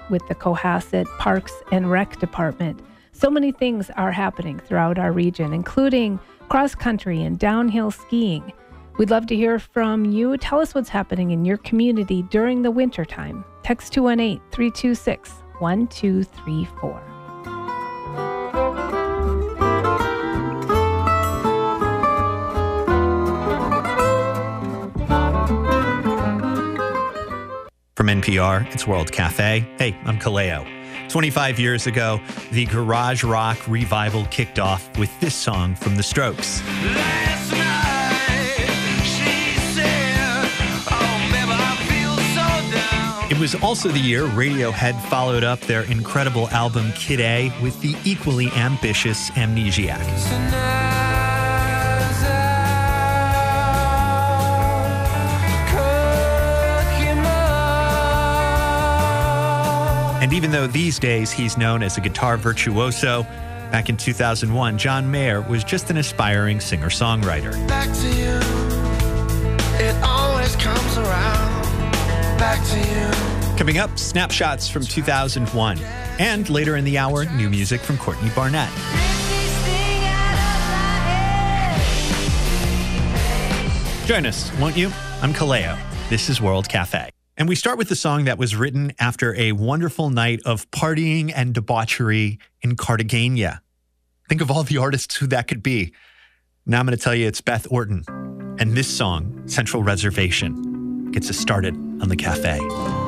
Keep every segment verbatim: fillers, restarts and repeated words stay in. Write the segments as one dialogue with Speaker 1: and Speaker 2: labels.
Speaker 1: with the Cohasset Parks and Rec Department. So many things are happening throughout our region, including cross-country and downhill skiing. We'd love to hear from you. Tell us what's happening in your community during the wintertime. Text two one eight, three two six, one two three four.
Speaker 2: From N P R, it's World Cafe. Hey, I'm Kaleo. twenty-five years ago, the garage rock revival kicked off with this song from The Strokes.
Speaker 3: Last night, she said, oh, babe, I feel so down.
Speaker 2: It was also the year Radiohead followed up their incredible album Kid A with the equally ambitious Amnesiac. And even though these days he's known as a guitar virtuoso, back in two thousand one, John Mayer was just an aspiring singer-songwriter.
Speaker 3: Back to you, it always comes around. Back to you.
Speaker 2: Coming up, snapshots from two thousand one. And later in the hour, new music from Courtney Barnett. Join us, won't you? I'm Kaleo. This is World Cafe. And we start with the song that was written after a wonderful night of partying and debauchery in Cartagena. Think of all the artists who that could be. Now I'm going to tell you it's Beth Orton. And this song, Central Reservation, gets us started on the cafe.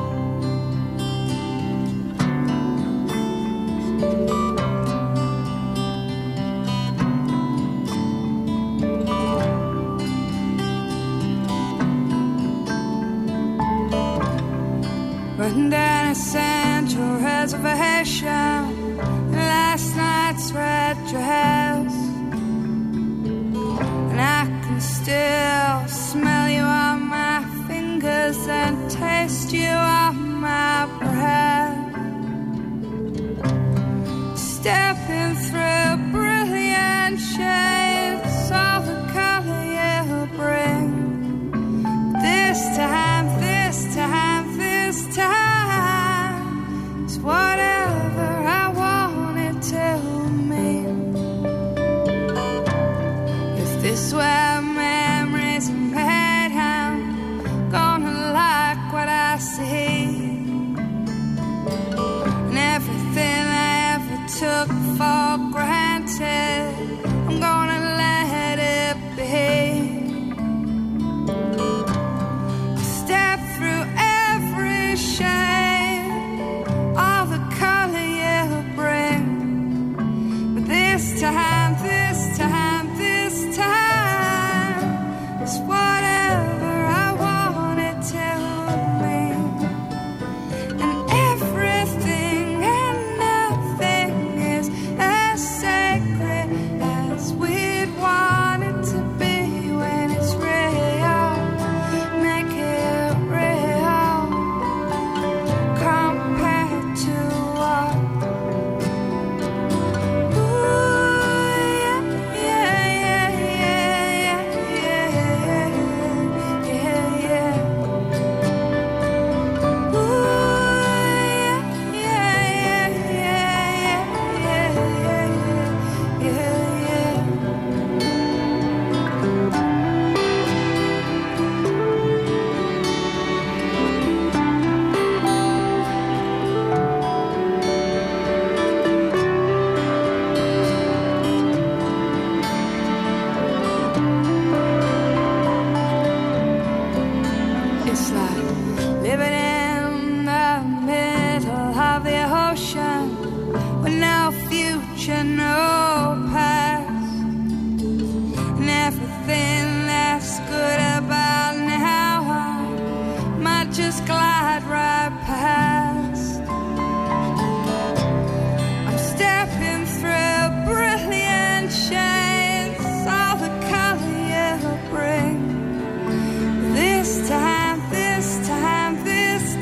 Speaker 4: Running down a Central Reservation, last night's red dress, and I can still smell you on my fingers and taste you on my breath. Stepping through brilliant shades, all the color you bring. This time, this time, this time is whatever I want it to mean. If this were memories made, I'm gonna like what I see. And everything I ever took for granted, I'm gonna let it be. Step through every shade, all the color you bring. But this time, this time, this time is whatever I want it to mean. And everything and nothing is as sacred as we'd want it to be when it's real. Make it real compared to what? Ooh, yeah, yeah, yeah, yeah, yeah, yeah, yeah. Ooh, yeah, yeah, yeah, yeah, yeah, yeah, yeah. It's like living in the middle of the ocean with no future, no past, and everything that's good about now I might just glide right past. I'm stepping through brilliant shades, all the color you bring. This time, this time, this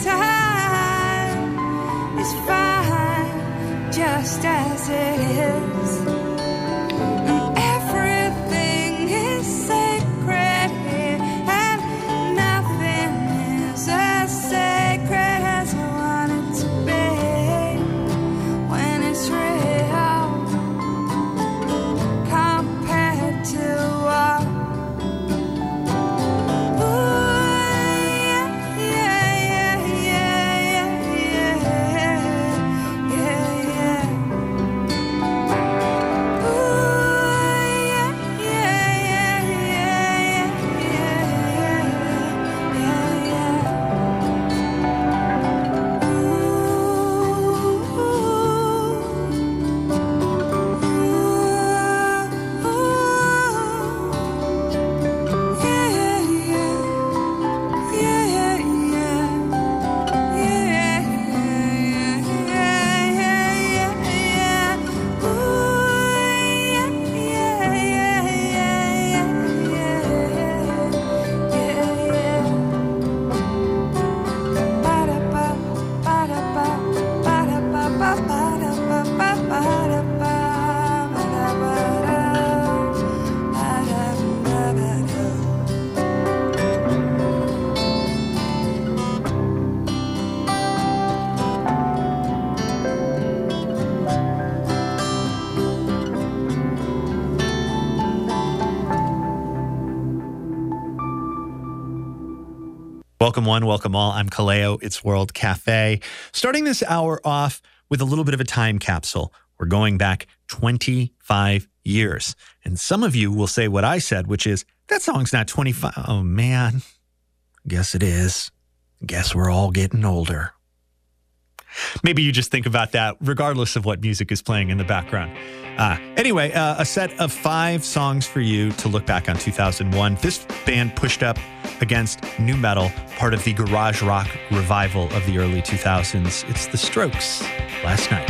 Speaker 4: time is fine, just as it is. And everything is sacred here, and nothing is as sacred as I want it to be.
Speaker 2: Welcome one, welcome all. I'm Kaleo. It's World Cafe. Starting this hour off with a little bit of a time capsule. We're going back twenty-five years. And some of you will say what I said, which is, that song's not twenty-five. Oh, man. Guess it is. Guess we're all getting older. Maybe you just think about that regardless of what music is playing in the background. Uh, anyway, uh, a set of five songs for you to look back on two thousand one. This band pushed up against nu metal, part of the garage rock revival of the early two thousands. It's The Strokes, Last Night.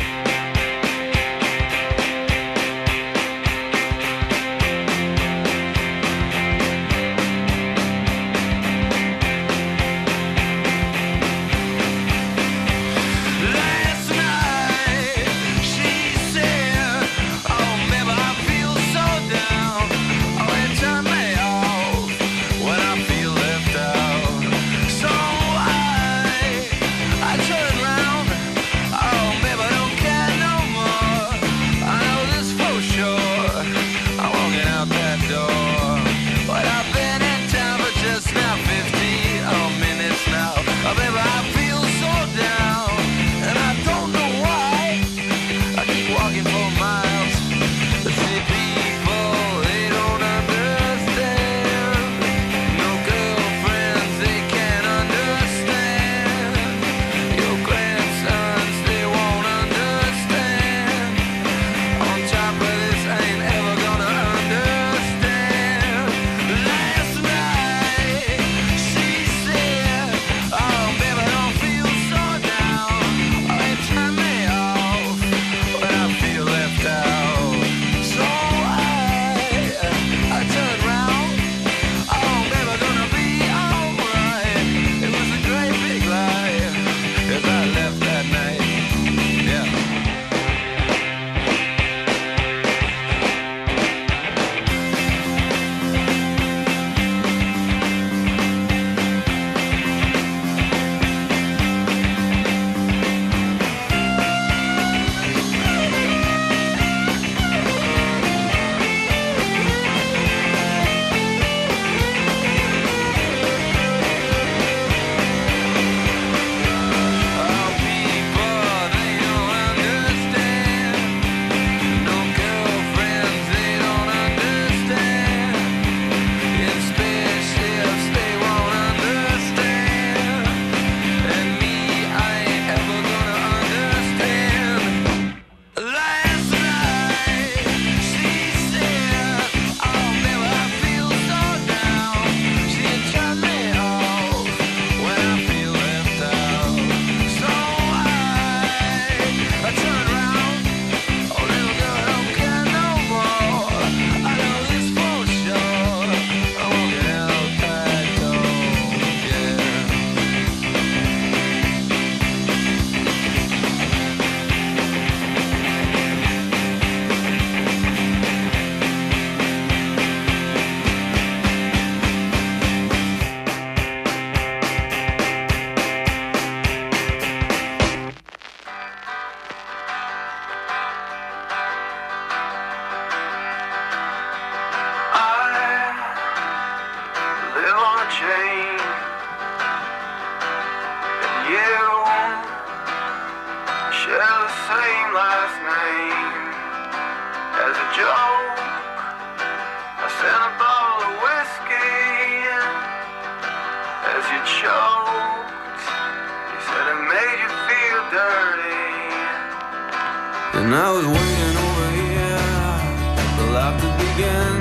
Speaker 3: And I was waiting over here for life to begin.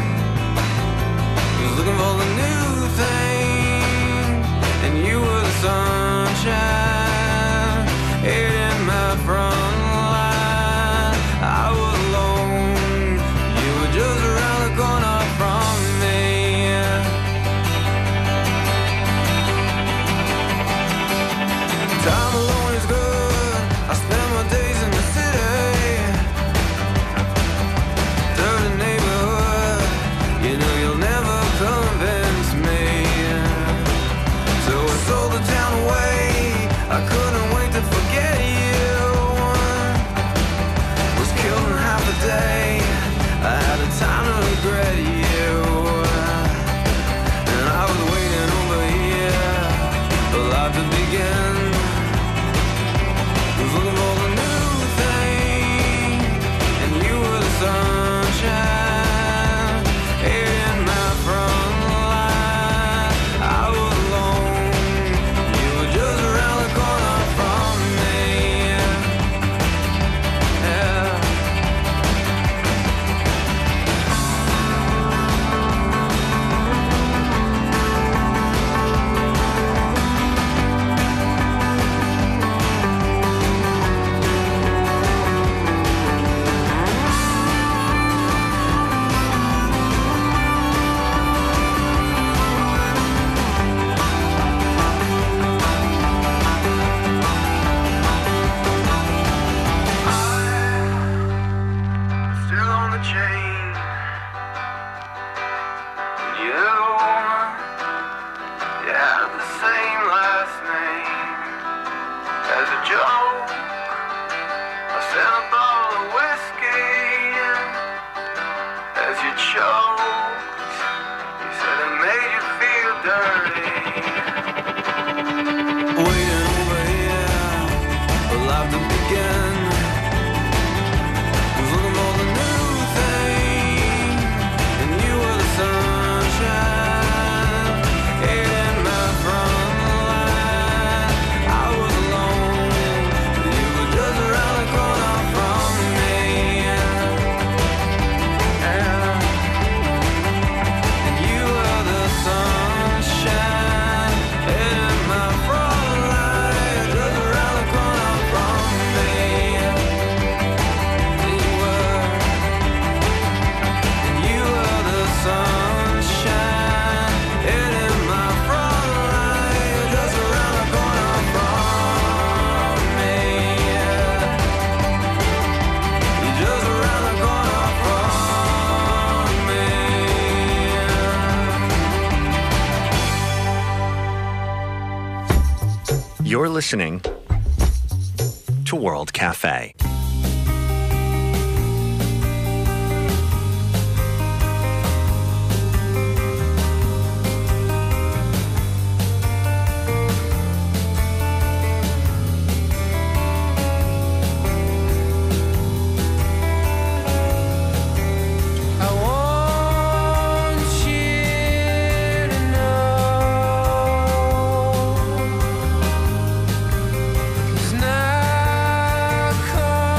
Speaker 3: Was looking for the new thing, and you were the sunshine in my front line. I was alone, you were just around the corner from me. Time alone is good. I spend my days in the city, through the neighborhood. You know you'll never convince me. So I sold the town away. have to begin. 'Cause look at all the new things, and you were the sunshine in my front line. I was alone, but you were just around the corner from me. And you were the sunshine in my front line, just around the corner from me. And you were, and you were the sunshine in my front line, just around the corner from me. You're just around the corner from me.
Speaker 2: You're listening to World Cafe.
Speaker 3: I want you to know, 'cause now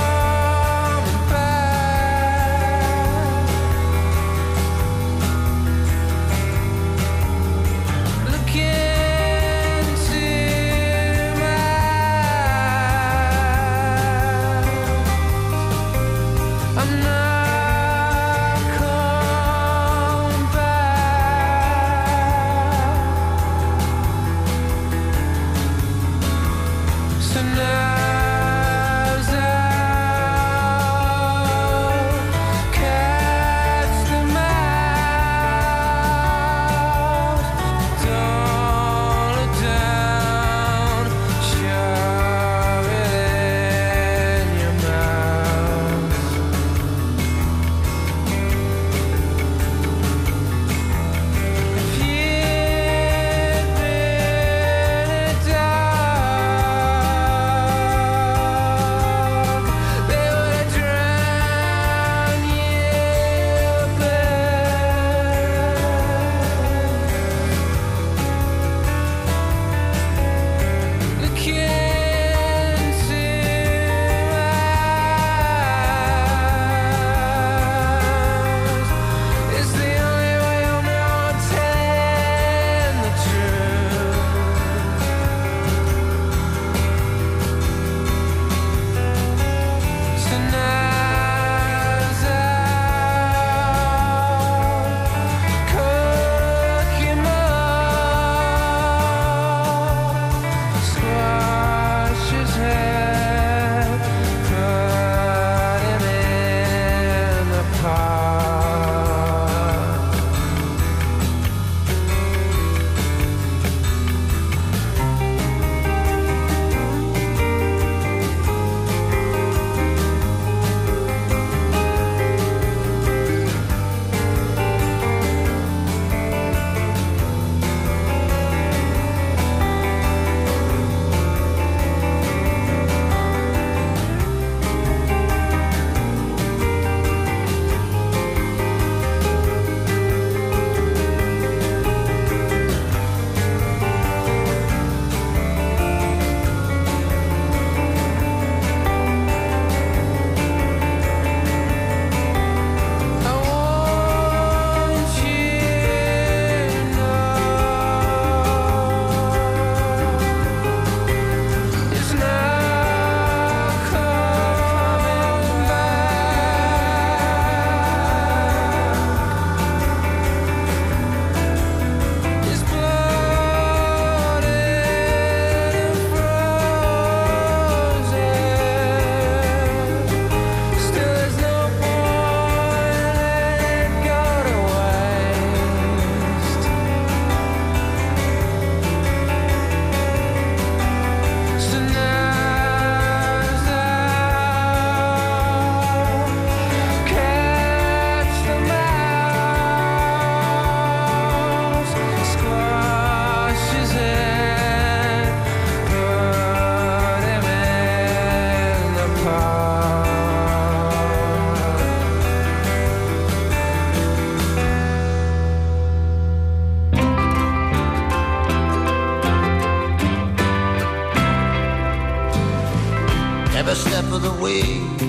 Speaker 5: every step of the way.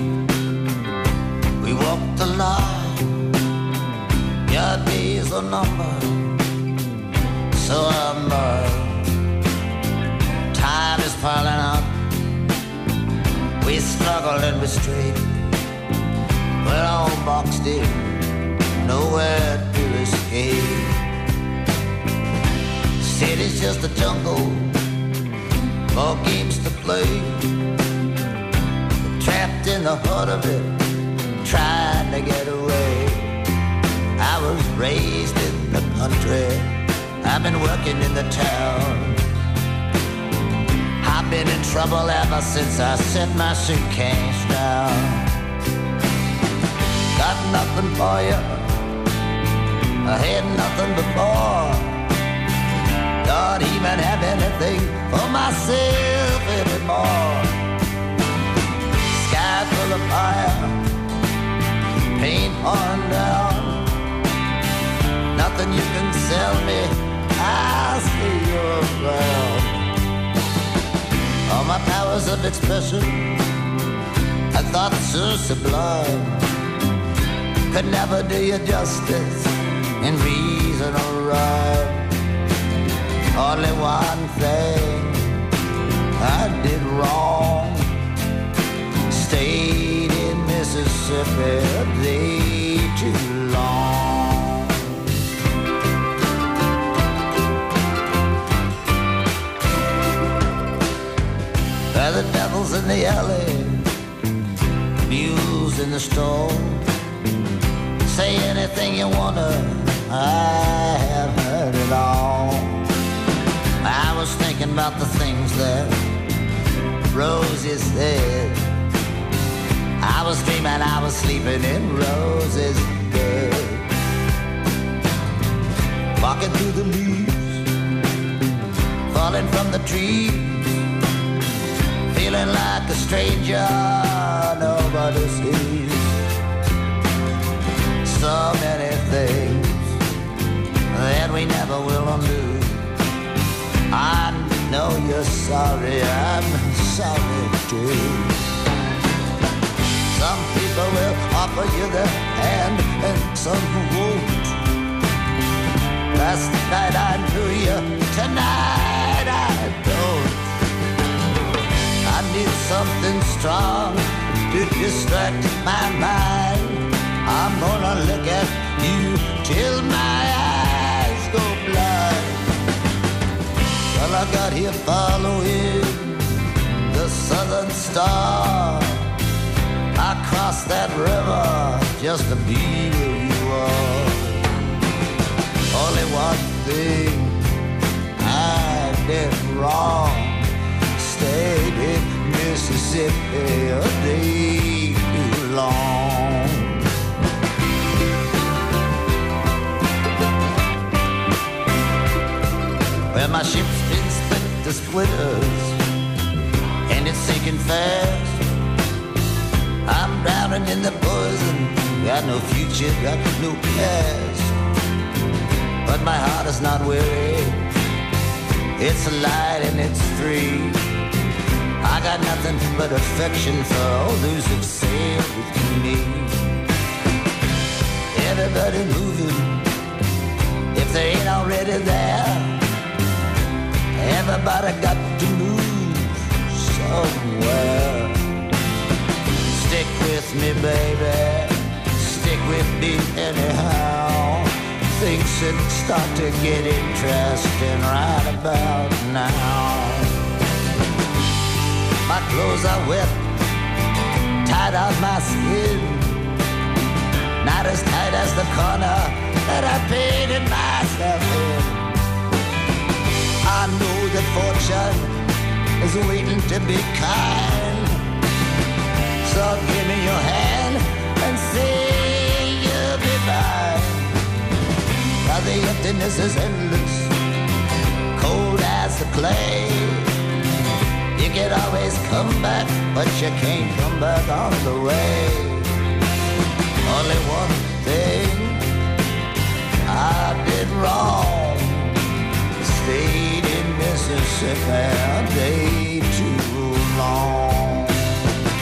Speaker 5: We walk the line, your days are numbered, so am I. Time is piling up, we struggle and we straight. We're all boxed in, nowhere to escape. City's just a jungle, more games to play. Trapped in the heart of it, trying to get away. I was raised in the country, I've been working in the town. I've been in trouble ever since I set my suitcase down. Got nothing for you, I had nothing before. Don't even have anything for myself anymore. Sky full of fire, paint pouring down. Nothing you can sell me, I'll see you around. All my powers of expression, I thought so sublime, could never do you justice in reason or rhyme. Only one thing I did wrong, stayed in Mississippi a day too long. Where the devil's in the alley, mules in the store. Say anything you wanna, I have heard it all. I was thinking about the things that Rosie said. I was dreaming I was sleeping in Rosie's bed. Walking through the leaves, falling from the trees, feeling like a stranger nobody sees. So many things that we never will undo. I know you're sorry, I'm sorry too. Some people will offer you their hand and some won't. Last night I knew you, tonight I don't. I need something strong to distract my mind. I'm gonna look at you till my eyes go blind. Well, I got here following the southern star. I crossed that river just to be where you are. Only one thing I did wrong, stayed in Mississippi a day too long. Well, my ship's been split to splitters, and it's sinking fast. I'm drowning in the poison, got no future, got no past. But my heart is not weary, it's light and it's free. I got nothing but affection for all those who've sailed with me. Everybody moving, if they ain't already there. Everybody got to move somewhere. Stick with me, baby, stick with me anyhow. Things should start to get interesting right about now. My clothes are wet, tied on my skin, not as tight as the corner that I painted myself in. I know that fortune is waiting to be kind, so give me your hand and say you'll be mine. Now the emptiness is endless, cold as the clay. You can always come back, but you can't come back on the way. Only one thing I did wrong, stayed in Mississippi a day too long.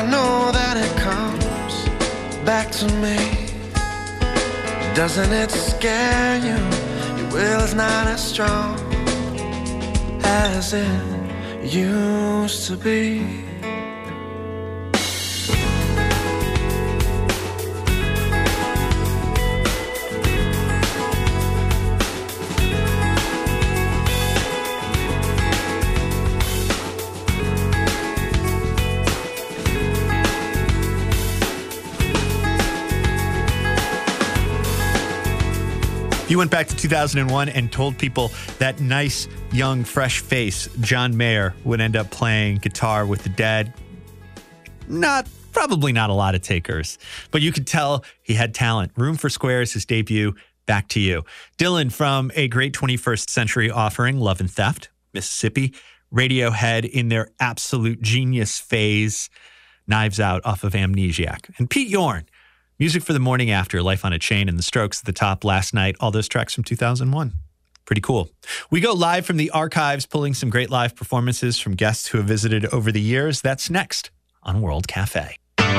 Speaker 3: know that it comes back to me. Doesn't it scare you? Your will is not as strong as it used to be.
Speaker 2: You went back to two thousand one and told people that nice, young, fresh face, John Mayer, would end up playing guitar with the Dead. Not, probably not a lot of takers, but you could tell he had talent. Room for Squares, his debut, Back to You. Dylan from a great twenty-first century offering, Love and Theft, Mississippi. Radiohead in their absolute genius phase, Knives Out off of Amnesiac. And Pete Yorn, music for the morning after, Life on a Chain, and The Strokes at the top last night. All those tracks from two thousand one. Pretty cool. We go live from the archives, pulling some great live performances from guests who have visited over the years. That's next on World Cafe.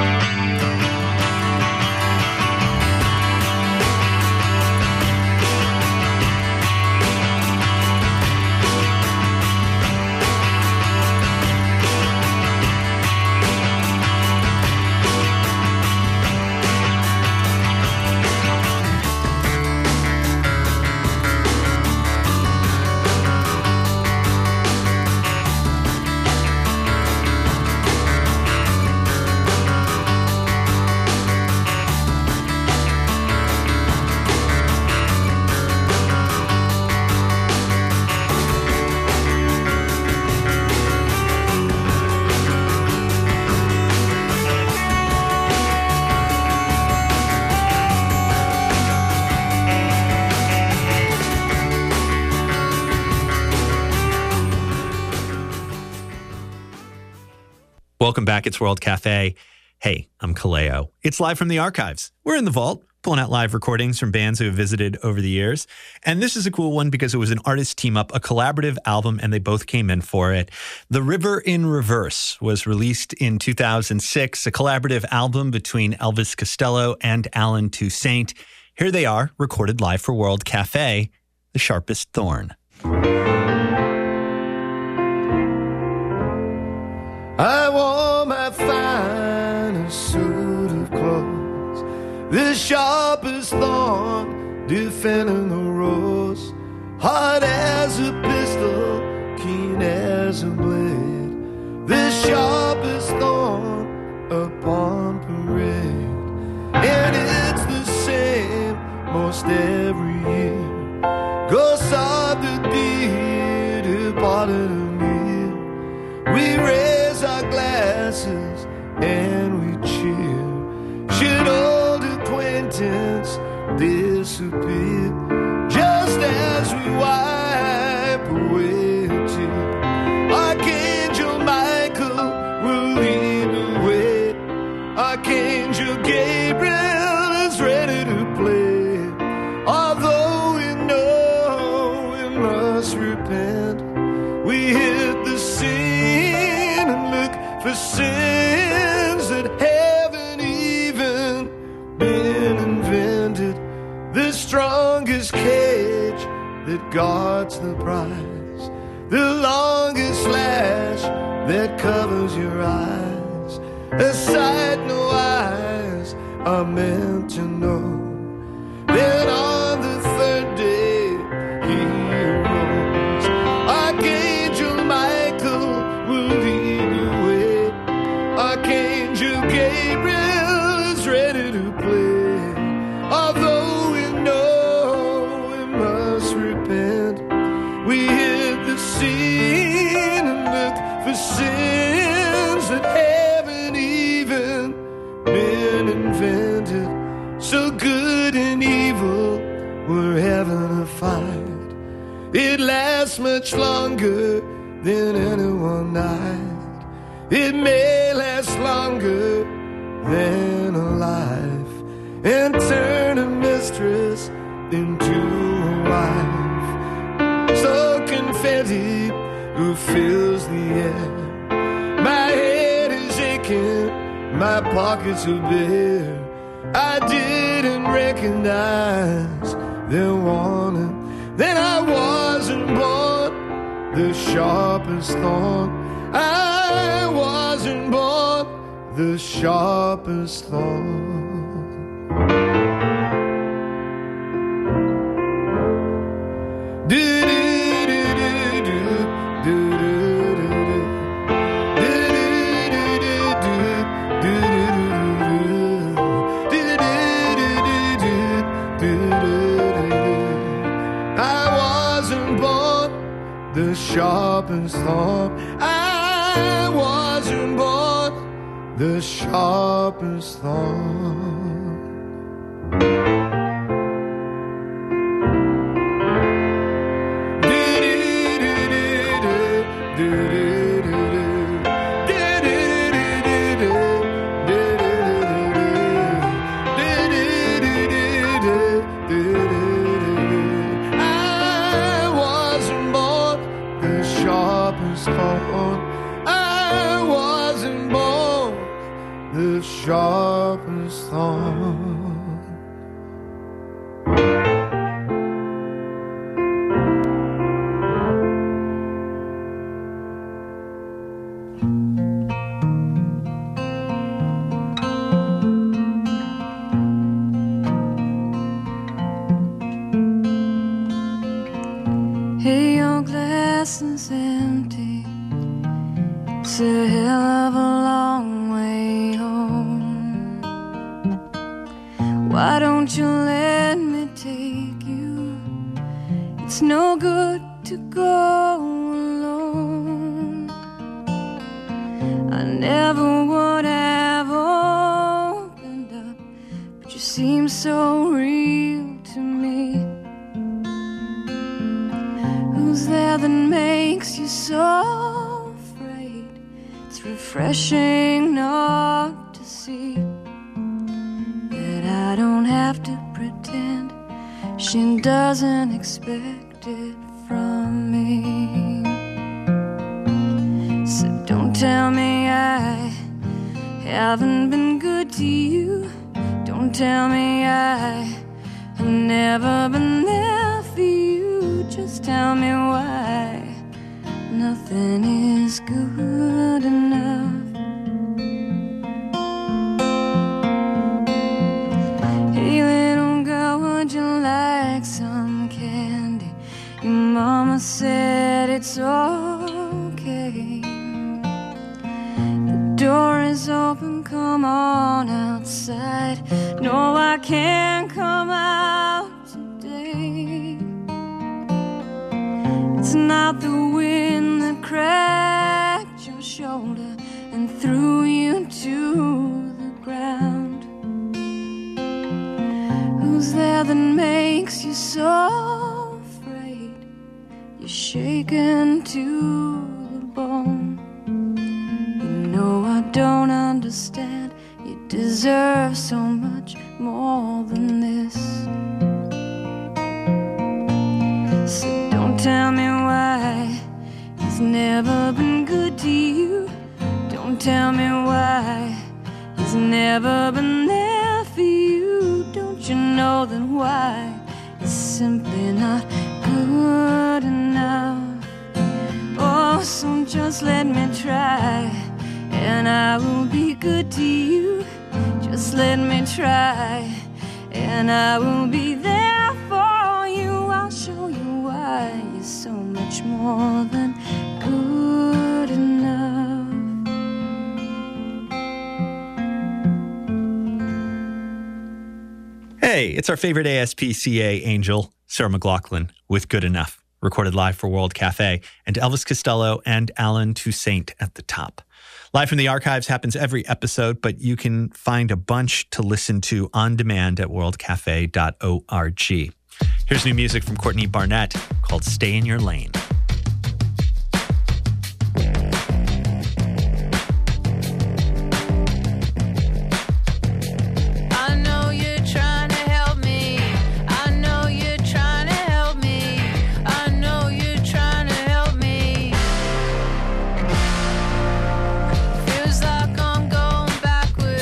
Speaker 2: Welcome back. It's World Cafe. Hey, I'm Kaleo. It's live from the archives. We're in the vault, pulling out live recordings from bands who have visited over the years. And this is a cool one because it was an artist team up, a collaborative album, and they both came in for it. The River in Reverse was released in two thousand six, a collaborative album between Elvis Costello and Alan Toussaint. Here they are, recorded live for World Cafe, The Sharpest Thorn.
Speaker 3: I wore my finest suit of clothes, the sharpest thorn defending the rose, hard as a pistol, keen as a blade, the sharpest thorn upon parade. And it's the same most every year, ghosts of the dead departed anear. We raise our glasses and we cheer. Should old acquaintance disappear, just as we wipe away a tear, Archangel Michael will lead the way. Archangel Gabriel is ready to play. Although we know we must repent, we hit the scene and look for sins that haven't even been invented. The strongest cage that guards the prize, the longest lash that covers your eyes, a sight no eyes are meant to know. Then on the third day he arose. Archangel Michael will lead the way. Archangel Gabriel is ready to play. Although we know we must repent, we hit the scene and look for sins that haven't even been invented. So good and evil were having a fight. It lasts much longer than any one night. It may last longer than a life, and turn a mistress into a wife. So confetti who fills the air. My head is aching
Speaker 6: my pockets are bare. I didn't recognize their warning. Then I wasn't born the sharpest thorn. I wasn't born the sharpest thorn. The sharpest thorn. I wasn't born the sharpest thorn. I wasn't born the sharpest thorn.
Speaker 4: Hey, your glass is empty. It's a hell of a long way home. Why don't you let me take you? It's no good to go alone. I never would have opened up, but you seem so real to me. Who's there that makes you so afraid? It's refreshing not to see that I don't have to pretend. She doesn't expect it from me. So don't tell me I haven't been good to you. Don't tell me I have never been there for you. Just tell me why nothing is good enough. Hey little girl, would you like some candy? Your mama said it's okay. The door is open, come on outside. No, I can't come out today. It's not the wind that cracked your shoulder and threw you to the ground. Who's there that makes you so afraid? You're shaken to the bone. You know I don't understand. You deserve so much more than this. So don't tell me why he's never been good to you. Don't tell me why he's never been there for you. Don't you know that why is simply not good enough? Oh, so just let me try, and I will be good to you. Just let me try, and I will be there for you. I'll show you why you're so much more than good enough.
Speaker 2: Hey, it's our favorite A S P C A angel, Sarah McLachlan, with Good Enough, recorded live for World Cafe, and Elvis Costello and Alan Toussaint at the top. Live from the Archives happens every episode, but you can find a bunch to listen to on demand at world cafe dot org. Here's new music from Courtney Barnett called Stay in Your Lane.
Speaker 7: Backwards.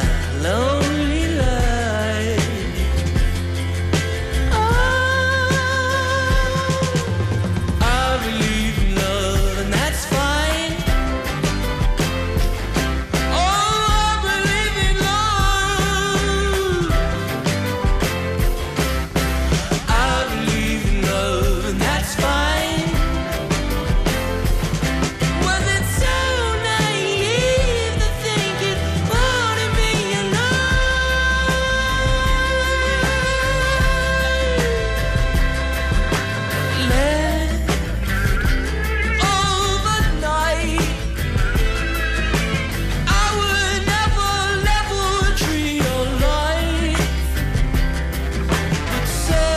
Speaker 3: lonely life. Oh, I believe in love, and that's fine. Oh, I believe in love. I believe in love, and that's fine. Was it so naive to think it wanted me alive? Let overnight, I would never level treat your life. But so,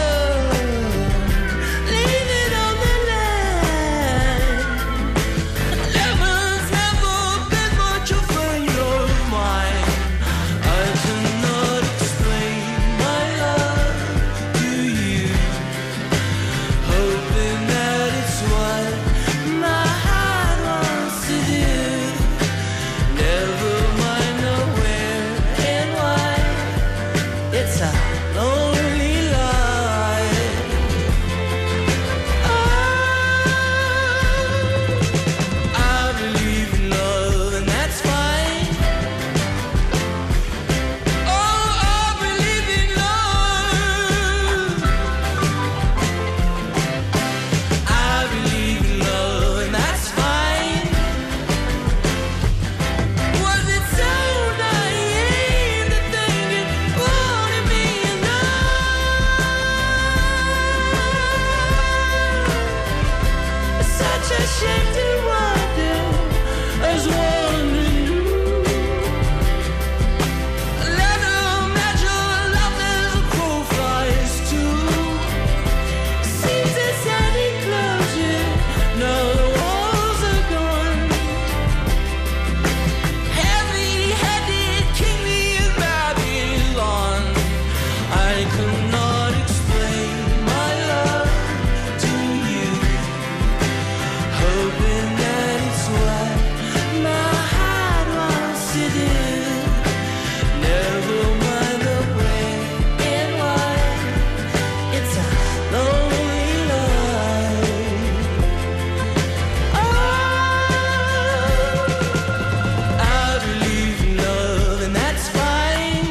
Speaker 3: leave it on the line. Never's never been much a friend of mine. I cannot explain my love to you, hoping that it's what my heart wants to do. Never mind the where and why. It's a lonely life. Oh, I believe in love, and that's fine. Oh, I believe in love. I believe in love, and that's fine. Was it so naive to think it wanted me enough? Such a shame to wonder as wondering you. Let them measure love as a crow flies too. Seems a sad enclosure, now the walls are gone. Heavy-headed, kingly as Babylon. I cannot explain my love to you, hoping that it's what my heart wants to do. Never mind the where and why. It's a lonely life. Oh, I believe in love, and that's fine.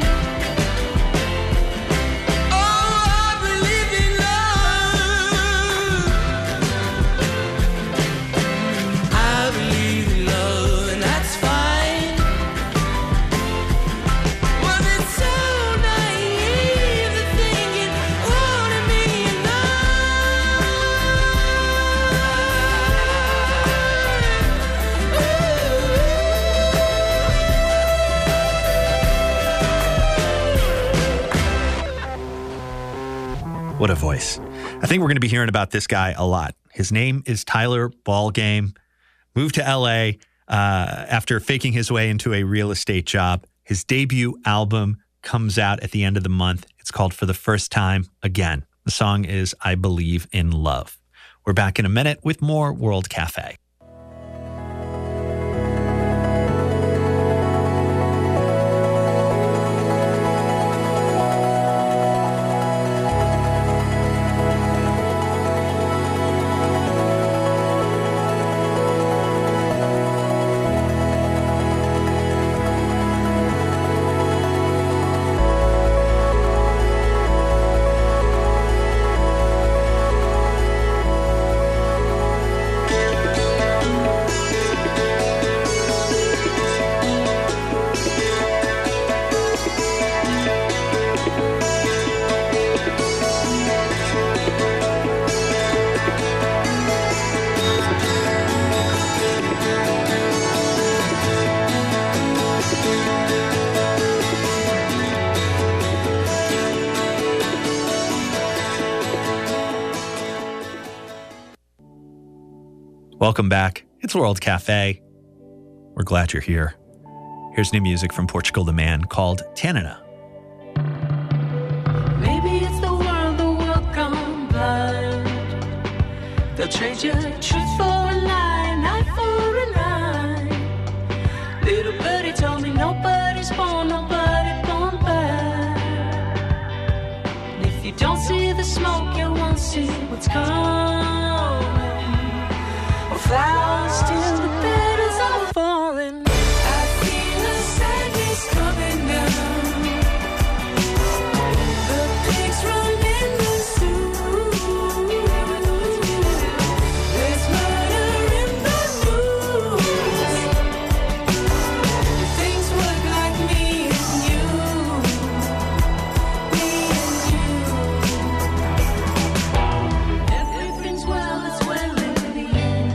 Speaker 3: Oh, I believe in love. I believe in love, and that's fine. Was it so naive to think it wanted me enough?
Speaker 2: What a voice. I think we're going to be hearing about this guy a lot. His name is Tyler Ballgame. Moved to L A uh, after faking his way into a real estate job. His debut album comes out at the end of the month. It's called For the First Time Again. The song is I Believe in Love. We're back in a minute with more World Cafe. Welcome back. It's World Cafe. We're glad you're here. Here's new music from Portugal the Man called Tanana.
Speaker 7: Maybe it's the world, the world gone blind. They'll trade you truth for a lie, night for a lie. Little birdie told me nobody's born, nobody don't see the smoke, you won't see what's coming. Or flowers till the petals are falling. I feel the sadness coming down. The pigs run in the zoo. There's murder in the news. Things work like me and you. Me and you. Everything's well, it's well in the end.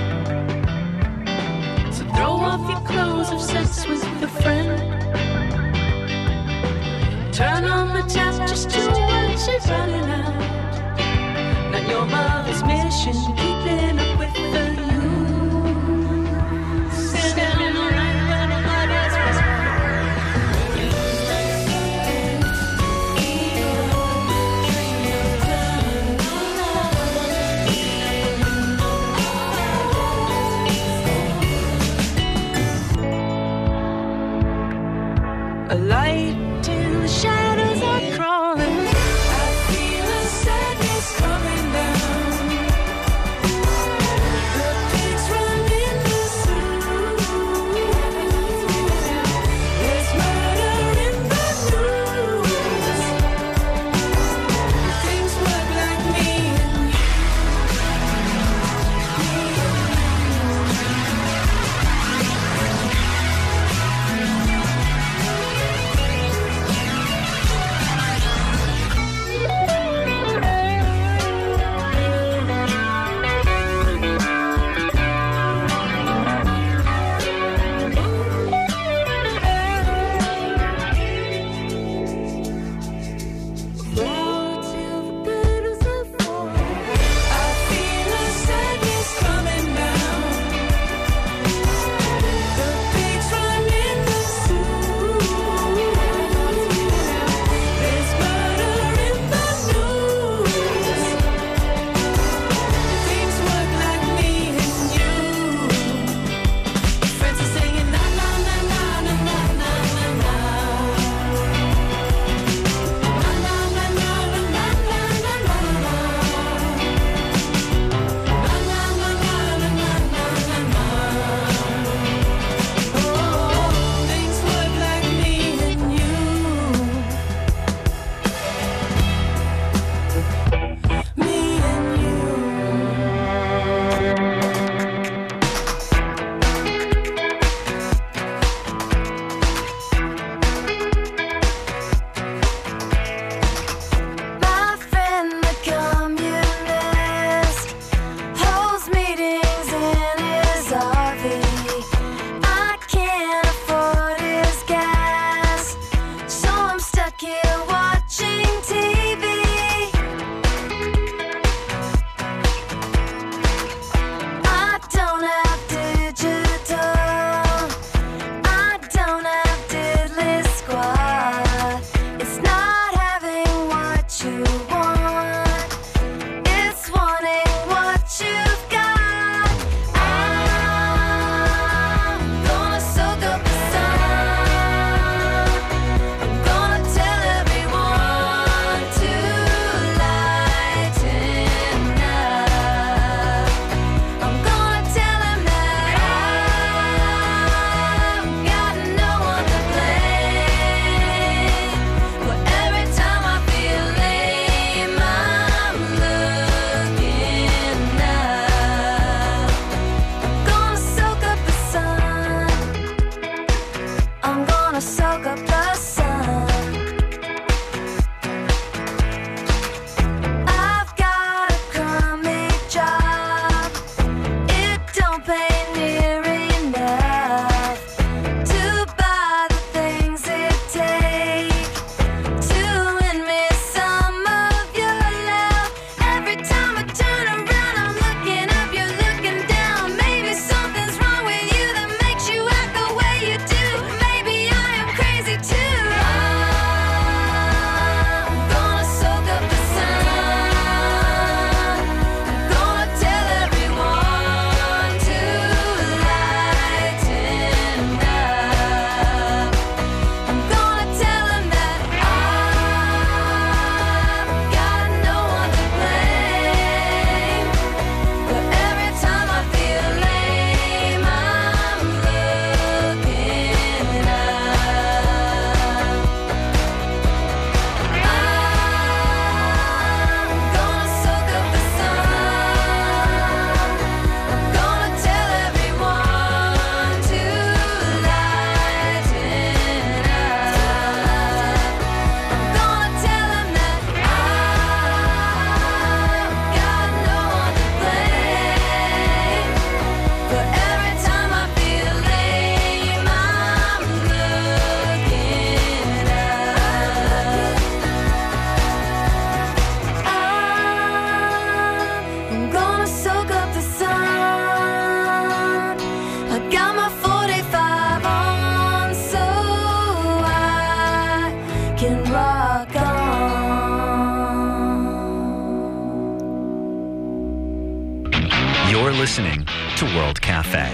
Speaker 7: So throw off your clothes, have sex with a friend. Turn on the tap just to watch it running out. Not your mother's mission, keeping up with the youth. Standing on right where nobody else was. A light till the shadows are crawling. I feel the sadness coming down. The pigs run in the zoo. There's murder in the news. Things work like me and you.
Speaker 2: listening to World Cafe.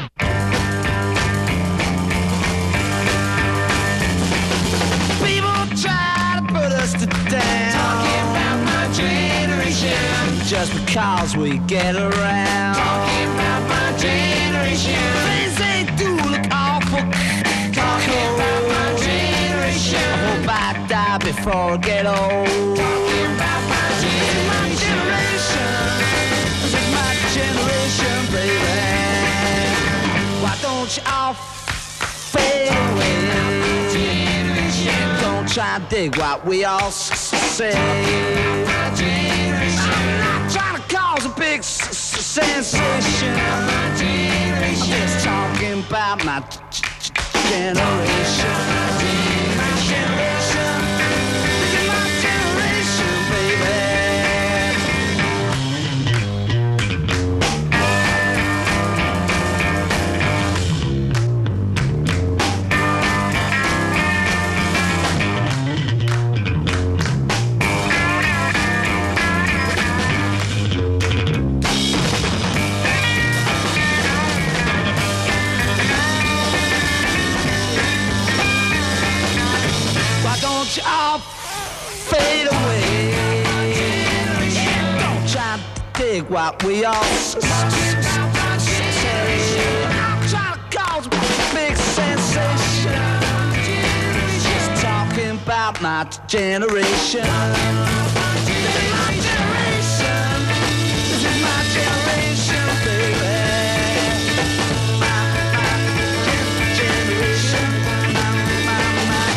Speaker 5: People try to put us to down, talking about my generation, just because we get around. Talking about my generation, things they do look awful. Talking about my generation, I hope I die before I get old. Talking about my generation, this is my generation, baby. Why don't you all fade away? Don't try and dig what we all s- say. I'm not trying to cause a big s- s- sensation. I'm just talking about my g- g- generation. My generation. This is my generation, baby. Why don't you all fade away? Don't try to dig what we all s- s- s- say. I'm trying to cause a big sensation. Just talking about my generation. This is my generation. This is my generation, baby. My, my gen- generation. My, my, my.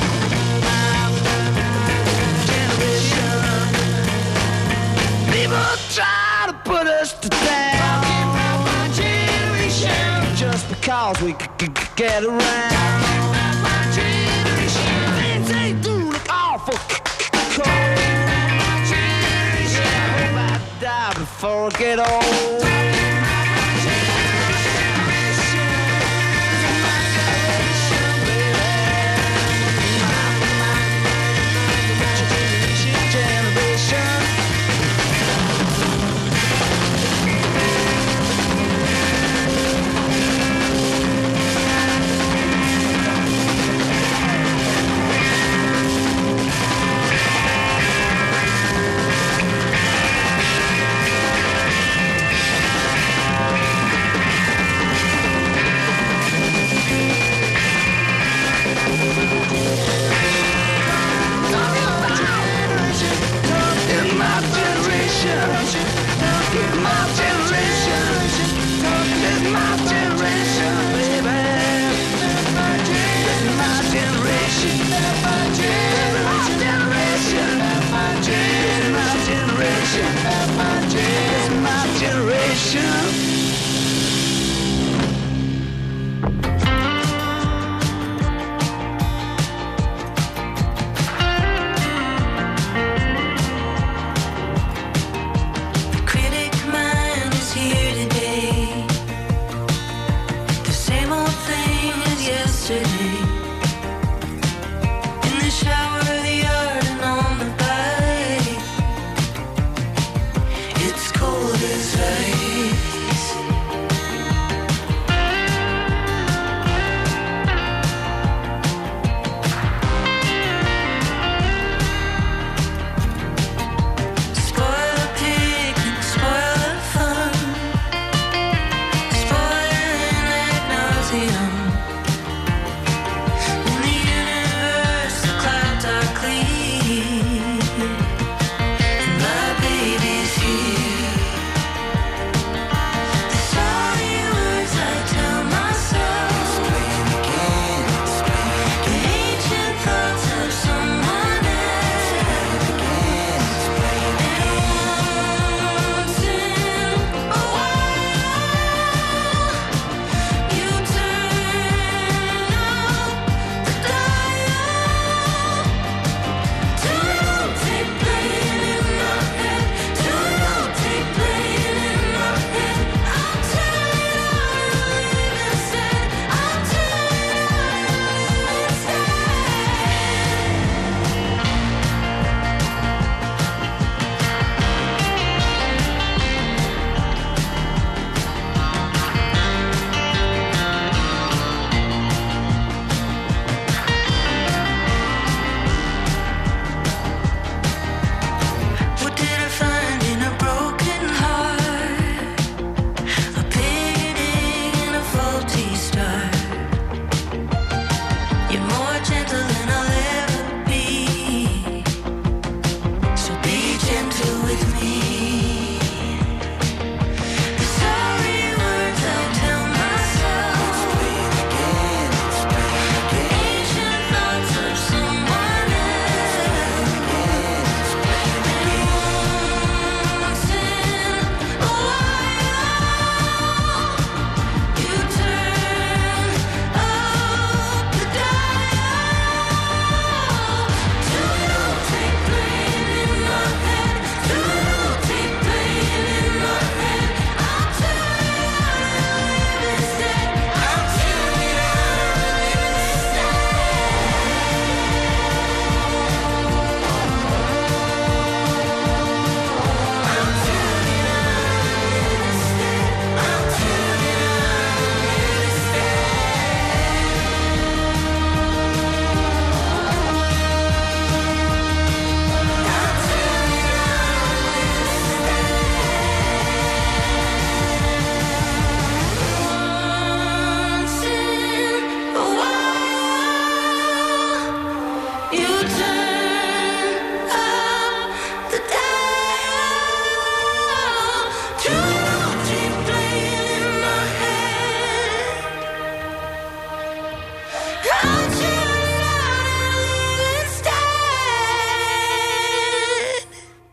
Speaker 5: People try to put us to down, talking about my generation, just because we c- c- get around. My generation, things they do look awful c- c- cold. My generation, I hope I die before I get old. My generation, this is my generation, baby. My, my generation.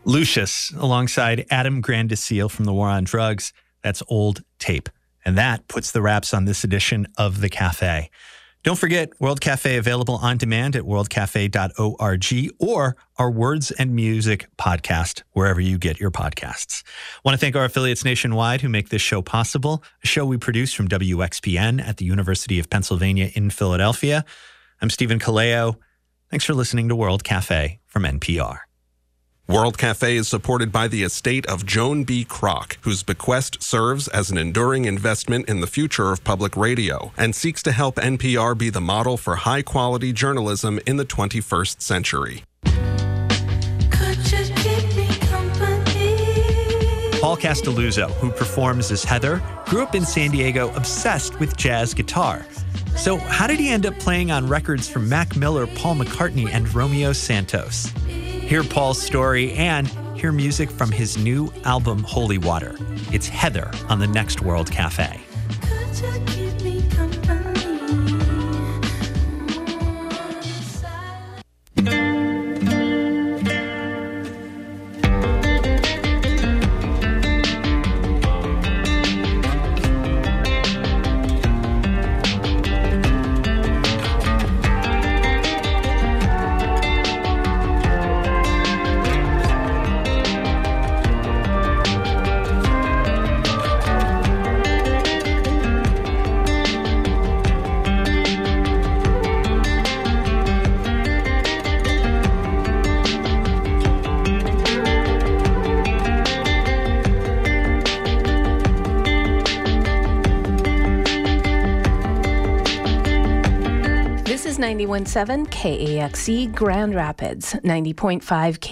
Speaker 2: Lucius, alongside Adam Grandiseel from the War on Drugs. That's Old Tape. And that puts the wraps on this edition of The Cafe. Don't forget, World Cafe available on demand at world cafe dot org or our Words and Music podcast, wherever you get your podcasts. I want to thank our affiliates nationwide who make this show possible, a show we produce from W X P N at the University of Pennsylvania in Philadelphia. I'm Stephen Kaleo. Thanks for listening to World Cafe from N P R.
Speaker 8: World Cafe is supported by the estate of Joan B. Kroc, whose bequest serves as an enduring investment in the future of public radio and seeks to help N P R be the model for high-quality journalism in the twenty-first century.
Speaker 7: Could you keep me company?
Speaker 2: Paul Castelluzzo, who performs as Heather, grew up in San Diego obsessed with jazz guitar. So how did he end up playing on records from Mac Miller, Paul McCartney, and Romeo Santos? Hear Paul's story and hear music from his new album, Holy Water. It's Heather on the next World Cafe.
Speaker 7: Could you keep me company?
Speaker 1: ninety-one point seven K A X E Grand Rapids, ninety point five K